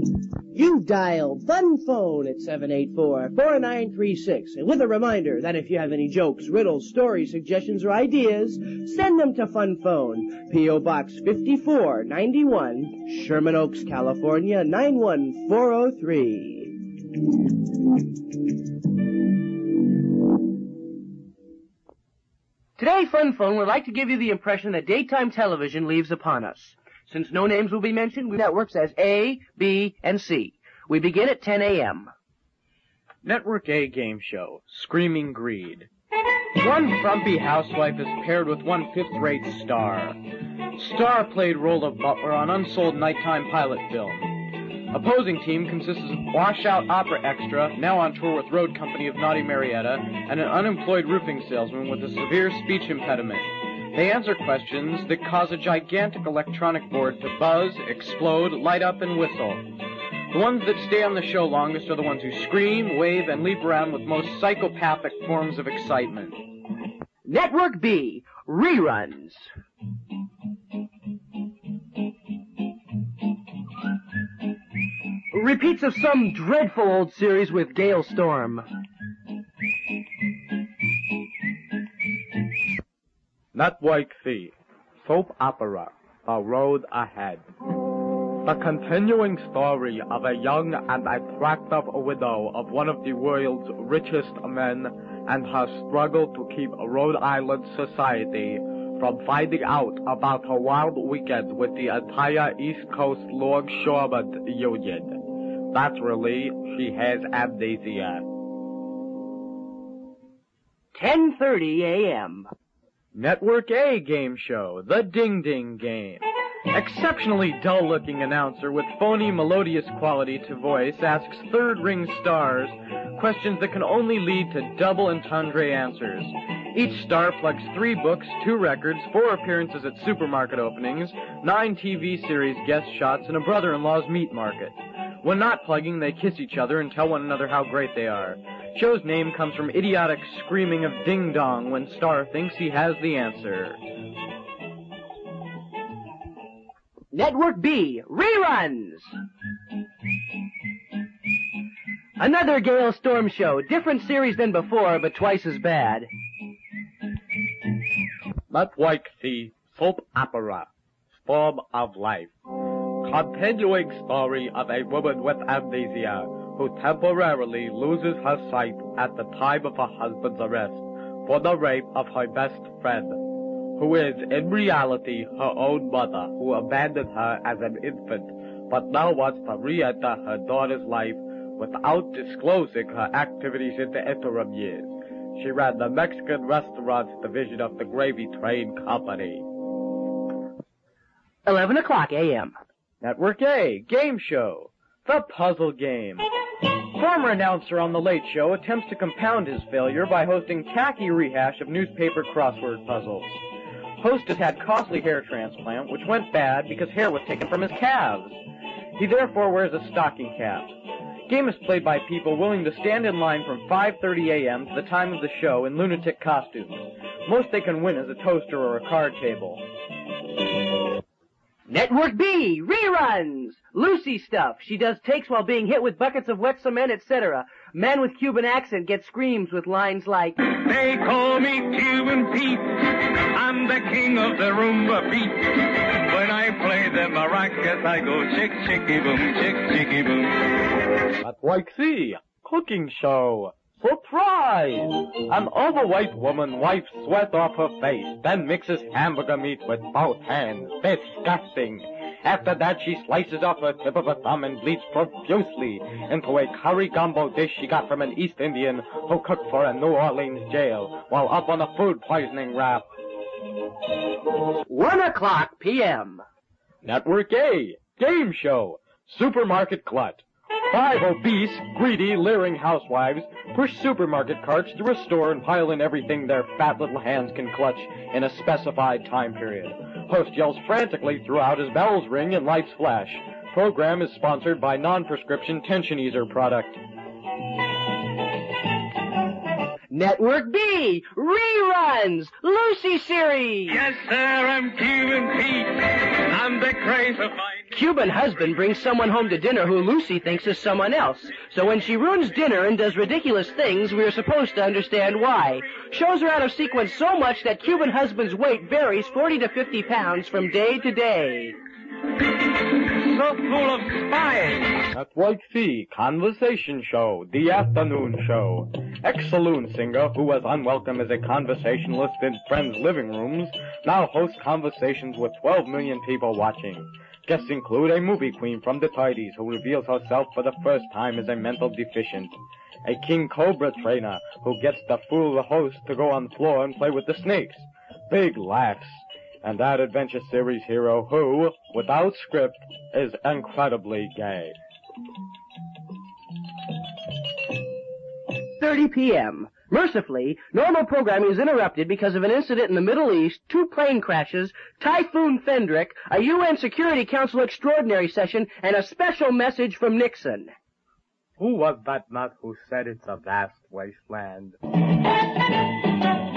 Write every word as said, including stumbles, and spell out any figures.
You dialed Fun Phone at seven eight four, four nine three six, and with a reminder that if you have any jokes, riddles, stories, suggestions, or ideas, send them to Fun Phone, P O Box fifty-four ninety-one, Sherman Oaks, California, nine one four oh three. Today, Fun Phone would like to give you the impression that daytime television leaves upon us. Since no names will be mentioned, we networks as A, B, and C. We begin at ten a.m. Network A game show, Screaming Greed. One frumpy housewife is paired with one fifth-rate star. Star played role of butler on unsold nighttime pilot film. Opposing team consists of washed-out opera extra, now on tour with road company of Naughty Marietta, and an unemployed roofing salesman with a severe speech impediment. They answer questions that cause a gigantic electronic board to buzz, explode, light up, and whistle. The ones that stay on the show longest are the ones who scream, wave, and leap around with most psychopathic forms of excitement. Network B, reruns. Repeats of some dreadful old series with Gale Storm. Network C, soap opera, The Road Ahead. The continuing story of a young and attractive widow of one of the world's richest men and her struggle to keep Rhode Island society from finding out about her wild weekend with the entire East Coast Longshoremen Union. Naturally, she has amnesia. ten thirty a.m. Network A game show, The Ding Ding Game. Exceptionally dull-looking announcer with phony, melodious quality to voice asks third-ring stars questions that can only lead to double entendre answers. Each star plugs three books, two records, four appearances at supermarket openings, nine T V series guest shots, and a brother-in-law's meat market. When not plugging, they kiss each other and tell one another how great they are. Show's name comes from idiotic screaming of ding-dong when Star thinks he has the answer. Network B, reruns. Another Gale Storm show, different series than before, but twice as bad. Network C, soap opera, Storm of Life. Continuing story of a woman with amnesia who temporarily loses her sight at the time of her husband's arrest for the rape of her best friend, who is in reality her own mother, who abandoned her as an infant, but now wants to re-enter her daughter's life without disclosing her activities in the interim years. She ran the Mexican restaurants division of the Gravy Train Company. eleven o'clock a.m. Network A game show, The Puzzle Game. Former announcer on The Late Show attempts to compound his failure by hosting tacky rehash of newspaper crossword puzzles. Host has had costly hair transplant, which went bad because hair was taken from his calves. He therefore wears a stocking cap. Game is played by people willing to stand in line from five thirty a.m. to the time of the show in lunatic costumes. Most they can win is a toaster or a card table. Network B, reruns. Lucy stuff. She does takes while being hit with buckets of wet cement, et cetera. Man with Cuban accent gets screams with lines like, they call me Cuban Pete. I'm the king of the rumba beat. When I play the maracas, I go chick, chicky, boom, chick, chicky, boom. Network C, cooking show. Surprise! An overweight woman wipes sweat off her face, then mixes hamburger meat with both hands. Disgusting! After that, she slices off her tip of her thumb and bleeds profusely into a curry gumbo dish she got from an East Indian who cooked for a New Orleans jail while up on a food poisoning rap. One o'clock p.m. Network A, game show, Supermarket Glut. Five obese, greedy, leering housewives push supermarket carts through a store and pile in everything their fat little hands can clutch in a specified time period. Host yells frantically throughout as bells ring and lights flash. Program is sponsored by non-prescription tension easer product. Network B, reruns, Lucy series. Yes, sir, I'm Cuban Pete. I'm the craze of my... Cuban husband brings someone home to dinner who Lucy thinks is someone else. So when she ruins dinner and does ridiculous things, we are supposed to understand why. Shows are out of sequence so much that Cuban husband's weight varies forty to fifty pounds from day to day. So full of spying. At White Fee, Conversation Show, The Afternoon Show. Ex-saloon singer who was unwelcome as a conversationalist in friends' living rooms now hosts conversations with twelve million people watching. Guests include a movie queen from the tidies who reveals herself for the first time as a mental deficient. A king cobra trainer who gets to fool the host to go on the floor and play with the snakes. Big laughs. And that adventure series hero who, without script, is incredibly gay. thirty p.m. Mercifully, normal programming is interrupted because of an incident in the Middle East, two plane crashes, Typhoon Fendrick, a U N Security Council extraordinary session, and a special message from Nixon. Who was that nut who said it's a vast wasteland?